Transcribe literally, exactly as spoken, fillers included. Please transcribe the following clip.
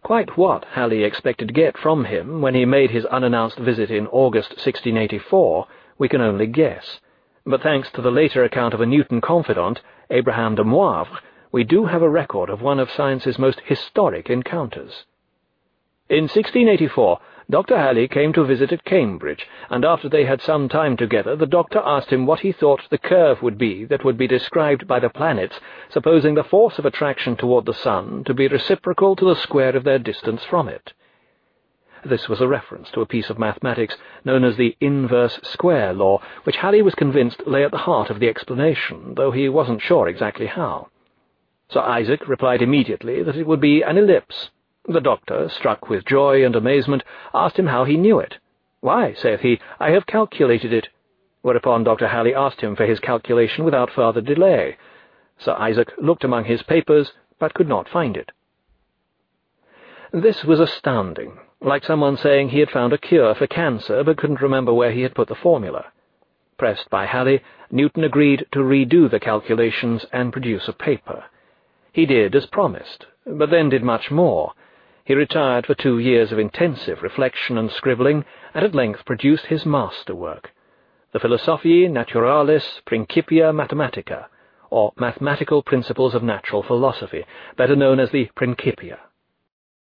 Quite what Halley expected to get from him when he made his unannounced visit in August sixteen eighty-four we can only guess, but thanks to the later account of a Newton confidant, Abraham de Moivre, we do have a record of one of science's most historic encounters. In sixteen eighty-four, Doctor Halley came to visit at Cambridge, and after they had some time together, the doctor asked him what he thought the curve would be that would be described by the planets, supposing the force of attraction toward the sun to be reciprocal to the square of their distance from it. This was a reference to a piece of mathematics known as the inverse square law, which Halley was convinced lay at the heart of the explanation, though he wasn't sure exactly how. Sir Isaac replied immediately that it would be an ellipse. The doctor, struck with joy and amazement, asked him how he knew it. "Why," saith he, "I have calculated it." Whereupon Doctor Halley asked him for his calculation without further delay. Sir Isaac looked among his papers, but could not find it. This was astounding, like someone saying he had found a cure for cancer, but couldn't remember where he had put the formula. Pressed by Halley, Newton agreed to redo the calculations and produce a paper. He did as promised, but then did much more. He retired for two years of intensive reflection and scribbling, and at length produced his masterwork, the Philosophiae Naturalis Principia Mathematica, or Mathematical Principles of Natural Philosophy, better known as the Principia.